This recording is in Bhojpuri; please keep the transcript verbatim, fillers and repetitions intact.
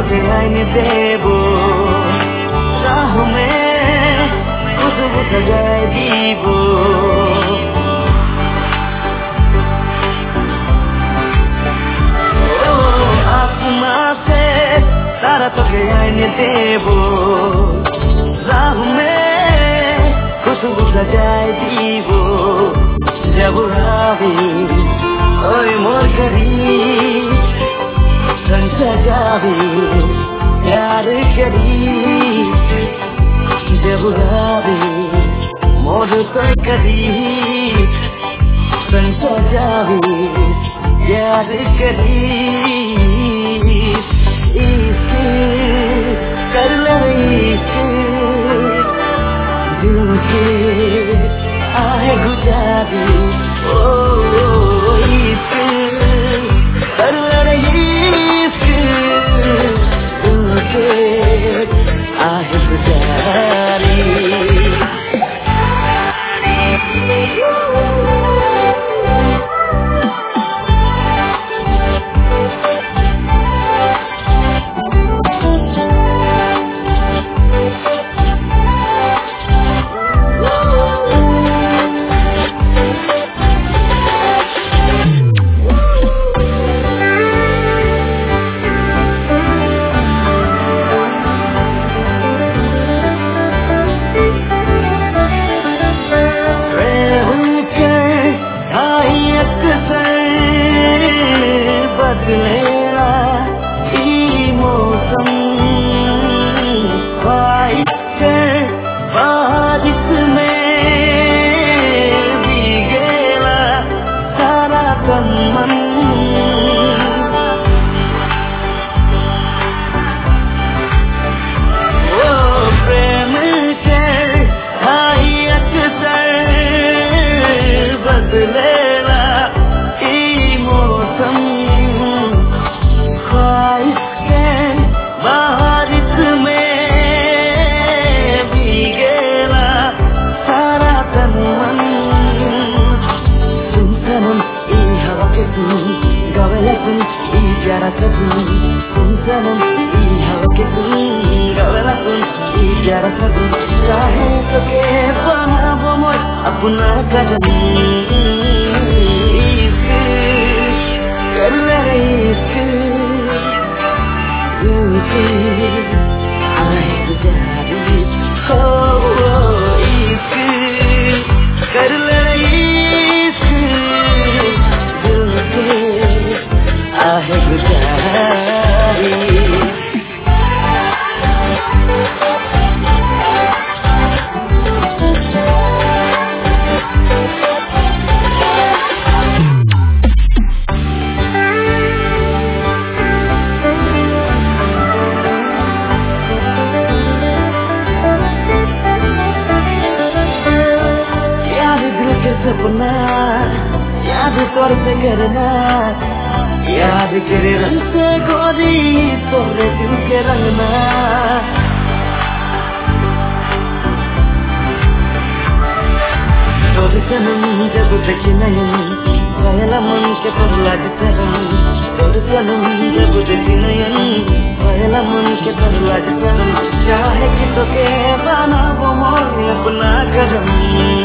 তোকে আইনে দেব রাহ में खुशबू सजाए দিব तारा তোকে আইনে দেব রাহ में खुशबू सजाए দিব जब रावी ओए मोर करी संग सजावी प्यार करी जब रावी मोर संग करी संग सजावी प्यार करी कर ले दिल के आहे गुजारी ओ कर ले दिल के आहे गुजारी अपना कदम कर ले आए गुजारी हो कर ले दिल के आहे गुजारी सपना याद तोर से करना याद करे रंग से गोरी तोरे दिल के रंगना तोरे सनम जब देखी नयन पहला मन के पर लग तरम तोरे सनम जब देखी नयन पहला मन के पर लग तरम चाहे कि तो के बना वो मोर अपना करम